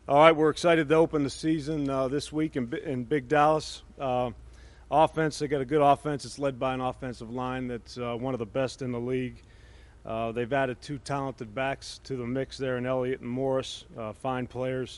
All right, we're excited to open the season this week in Big Dallas. Offense, they got a good offense. It's led by an offensive line that's one of the best in the league. They've added two talented backs to the mix there in Elliott and Morris, fine players.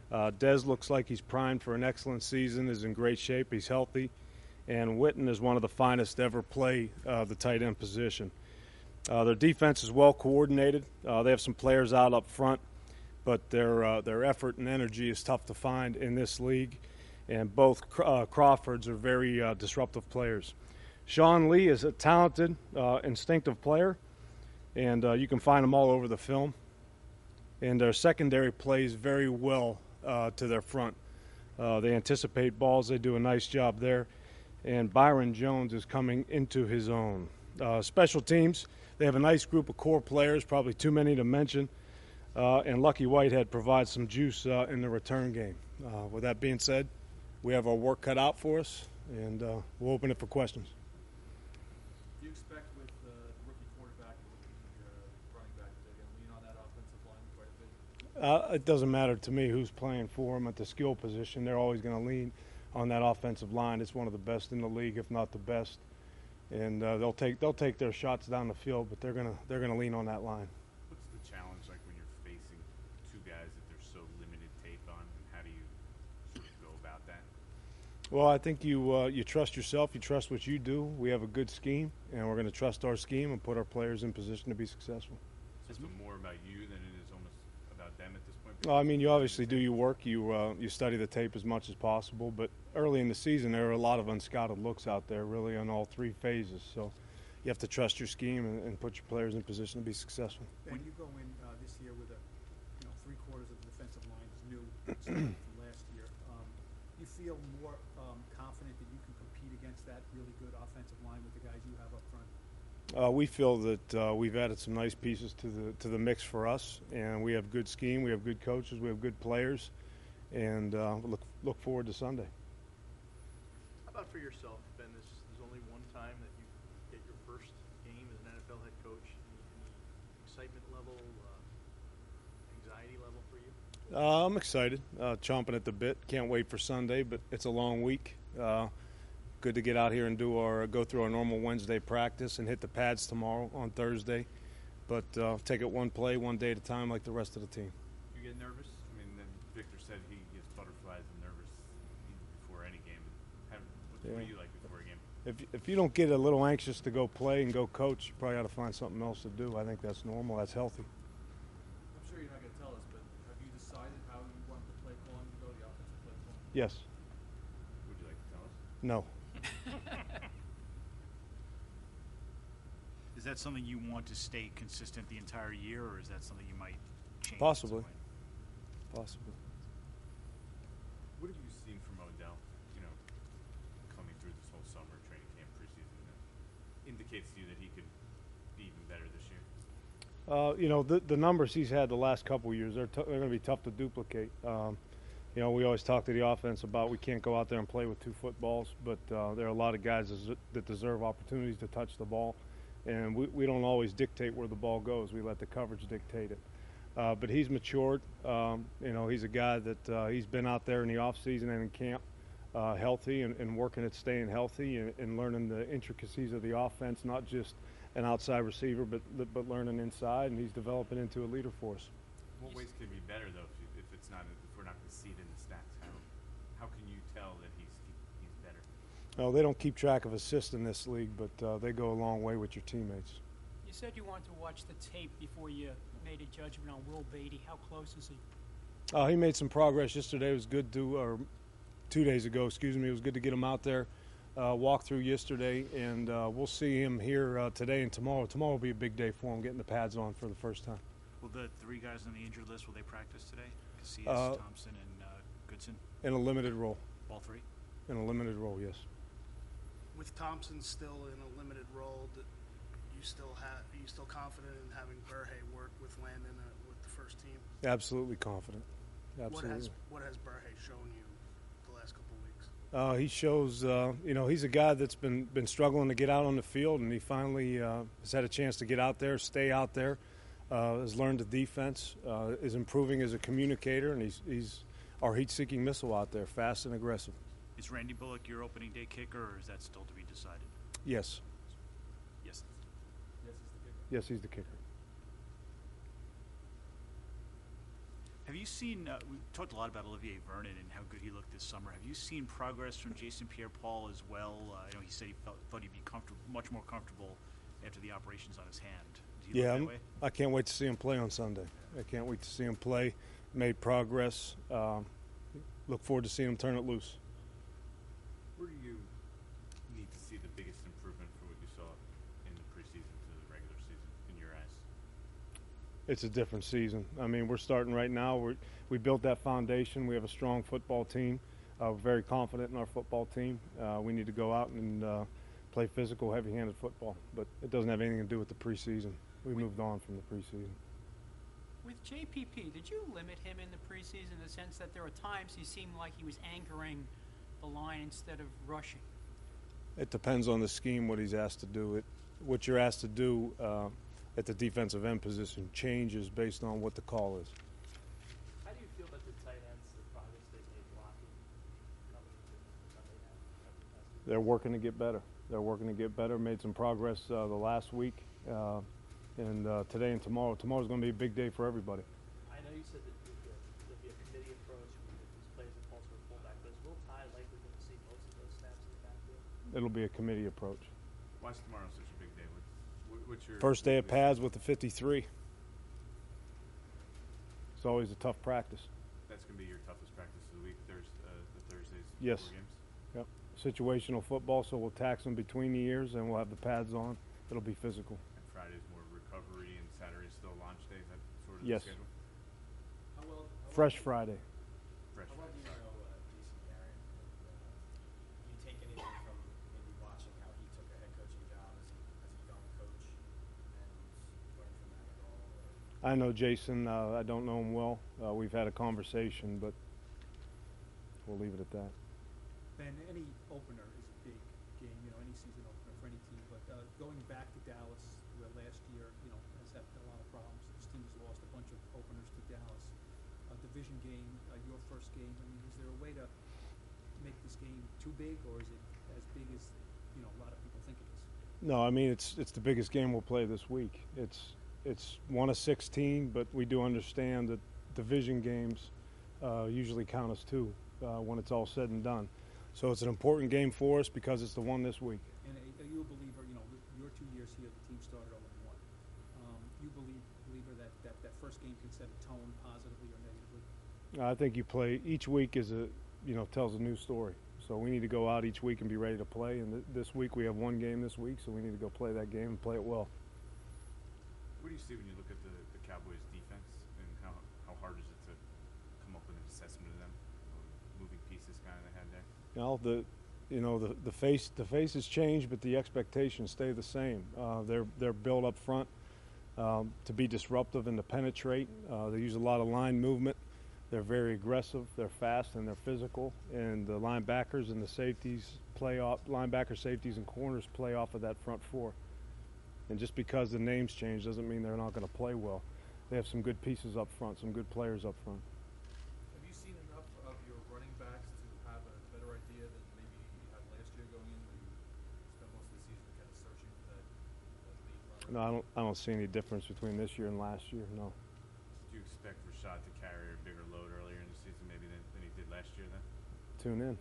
Dez looks like he's primed for an excellent season, is in great shape, he's healthy. And Witten is one of the finest to ever play the tight end position. Their defense is well coordinated. They have some players out up front, but their effort and energy is tough to find in this league. And both Crawfords are very disruptive players. Sean Lee is a talented, instinctive player, and you can find him all over the film. And their secondary plays very well to their front. They anticipate balls. They do a nice job there. And Byron Jones is coming into his own. Special teams, they have a nice group of core players, probably too many to mention. And Lucky Whitehead provides some juice in the return game. With that being said, we have our work cut out for us, and we'll open it for questions. Do you expect with the rookie quarterback and rookie running back, they're going to lean on that offensive line quite a bit? It doesn't matter to me who's playing for them at the skill position. They're always going to lean on that offensive line. It's one of the best in the league, if not the best. And they'll take their shots down the field, but they're gonna lean on that line. What's the challenge like when you're facing two guys that there's so limited tape on, and how do you sort of go about that? Well, I think you trust yourself. You trust what you do. We have a good scheme, and we're going to trust our scheme and put our players in position to be successful. So it's more about you than it is almost about them at this point? Well, I mean, you obviously do your work. You study the tape as much as possible. But early in the season, there are a lot of unscouted looks out there, really, on all three phases. So you have to trust your scheme and put your players in position to be successful. When you go in this year with three-quarters of the defensive line is new from last year, you feel more confident that you can compete against that really good offensive line with the guys you have up front? We feel that we've added some nice pieces to the mix for us, and we have good scheme, we have good coaches, we have good players, and look forward to Sunday. How about for yourself, Ben? There's only one time that you get your first game as an NFL head coach. Any excitement level, anxiety level for you? I'm excited, chomping at the bit. Can't wait for Sunday, but it's a long week. Good to get out here and go through our normal Wednesday practice and hit the pads tomorrow on Thursday. But take it one play, one day at a time, like the rest of the team. You get nervous? I mean, then Victor said he gets butterflies and nervous before any game. What do you like before a game? If you don't get a little anxious to go play and go coach, you probably got to find something else to do. I think that's normal. That's healthy. I'm sure you're not going to tell us, but have you decided how you want the play calling to go, the offensive play calling? Yes. Would you like to tell us? No. Is that something you want to stay consistent the entire year, or is that something you might change? Possibly. Possibly. What have you seen from Odell, coming through this whole summer, training camp, preseason, that indicates to you that he could be even better this year? The numbers he's had the last couple of years, they're going to be tough to duplicate. We always talk to the offense about we can't go out there and play with two footballs, but there are a lot of guys that deserve opportunities to touch the ball, and we don't always dictate where the ball goes. We let the coverage dictate it. But he's matured. He's a guy that he's been out there in the offseason and in camp healthy and working at staying healthy and learning the intricacies of the offense, not just an outside receiver, but learning inside, and he's developing into a leader for us. What ways could it be better, though, if we're not going to see it in the stats? How can you tell that he's better? Oh, they don't keep track of assists in this league, but they go a long way with your teammates. You said you wanted to watch the tape before you made a judgment on Will Beatty. How close is he? He made some progress yesterday. It was good or 2 days ago, excuse me. It was good to get him out there, walk through yesterday, and we'll see him here today and tomorrow. Tomorrow will be a big day for him, getting the pads on for the first time. Will the three guys on the injured list, will they practice today? Casillas, Thompson, and Goodson? In a limited role. All three? In a limited role, yes. With Thompson still in a limited role, are you still confident in having Burhay work with Landon with the first team? Absolutely confident. Absolutely. What has Burhay shown you the last couple of weeks? He shows, he's a guy that's been struggling to get out on the field, and he finally has had a chance to get out there, stay out there. has learned the defense, is improving as a communicator, and he's our heat-seeking missile out there, fast and aggressive. Is Randy Bullock your opening day kicker, or is that still to be decided? Yes. Yes. Yes, he's the kicker. Have you seen, we talked a lot about Olivier Vernon and how good he looked this summer. Have you seen progress from Jason Pierre-Paul as well? I know he said he thought he'd be much more comfortable after the operations on his hand. Do you look that way? I can't wait to see him play on Sunday. I can't wait to see him play. Made progress. Look forward to seeing him turn it loose. Where do you need to see the biggest improvement for what you saw in the preseason to the regular season, in your eyes? It's a different season. I mean, we're starting right now. We built that foundation. We have a strong football team. We're very confident in our football team. We need to go out and play physical, heavy-handed football. But it doesn't have anything to do with the preseason. We moved on from the preseason. With JPP, did you limit him in the preseason in the sense that there were times he seemed like he was anchoring the line instead of rushing? It depends on the scheme, what he's asked to do. What you're asked to do at the defensive end position changes based on what the call is. How do you feel about the tight ends, the progress they've made blocking coming into Sunday night? They're working to get better. Made some progress the last week. And today and tomorrow. Tomorrow's going to be a big day for everybody. I know you said that there'll be a committee approach with these players that falls for a fullback, but is Will Tye likely going to see most of those snaps in the backfield? It'll be a committee approach. Why is tomorrow such a big day? What's your First day of pads with the 53. It's always a tough practice. That's going to be your toughest practice of the week. The Thursdays Yes. before games. Yep. Situational football, so we'll tax them between the ears, and we'll have the pads on. It'll be physical. And Friday's more recovery, and Saturday's still launch day. Is that sort of Yes. the schedule? Fresh Friday. Fresh How well do you Friday. know Jason Garrett? Do you take anything from maybe watching how he took a head coaching job as a young coach and learn from that at all? Or? I know Jason. I don't know him well. We've had a conversation, but we'll leave it at that. Ben, any opener is a big game, any season opener for any team. But going back to Dallas, where last year, has had a lot of problems. This team's lost a bunch of openers to Dallas. A division game, your first game. I mean, is there a way to make this game too big, or is it as big as a lot of people think it is? No, I mean it's the biggest game we'll play this week. It's one of 16, but we do understand that division games usually count as two when it's all said and done. So it's an important game for us because it's the one this week. And are you a believer? With your 2 years here, the team started 0-1. You believer that first game can set a tone positively or negatively? I think you play each week tells a new story. So we need to go out each week and be ready to play. And this week we have one game this week, so we need to go play that game and play it well. What do you see when you look at the Cowboys' defense, and how hard is it to come up with an assessment of them? Moving pieces kind of they had there. The faces change, but the expectations stay the same. They're built up front to be disruptive and to penetrate. They use a lot of line movement. They're very aggressive. They're fast and they're physical. And the linebackers and the safeties linebacker, safeties, and corners play off of that front four. And just because the names change doesn't mean they're not going to play well. They have some good pieces up front, some good players up front. Have you seen enough of your running backs to have a better idea than maybe you had last year going in, where you spent most of the season kind of searching for that lead runner? No, I don't see any difference between this year and last year. No. Do you expect Rashad to carry a bigger load earlier in the season, maybe than he did last year? Then Tune in.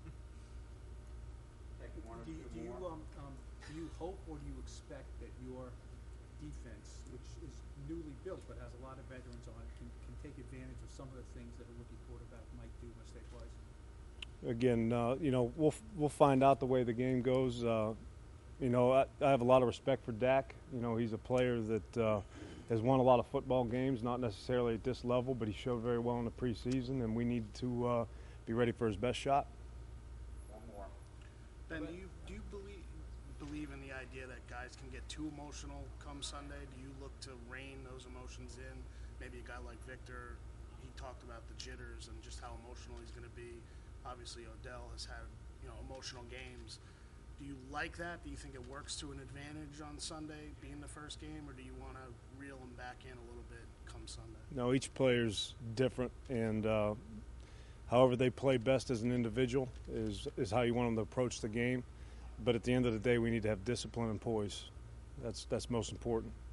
Do you hope or do you expect that your defense, which is newly built but has a lot of veterans on it, can take advantage of some of the things that a rookie quarterback might do mistake-wise? Again, we'll find out the way the game goes. I have a lot of respect for Dak. He's a player that has won a lot of football games, not necessarily at this level, but he showed very well in the preseason, and we need to be ready for his best shot. One more. Ben, do you believe in the idea that guys can get too emotional come Sunday? Do you look to rein those emotions in? Maybe a guy like Victor, he talked about the jitters and just how emotional he's going to be. Obviously, Odell has had emotional games. Do you like that? Do you think it works to an advantage on Sunday, being the first game, or do you want to reel them back in a little bit come Sunday? No, each player's different, and however they play best as an individual is how you want them to approach the game. But at the end of the day, we need to have discipline and poise. That's most important.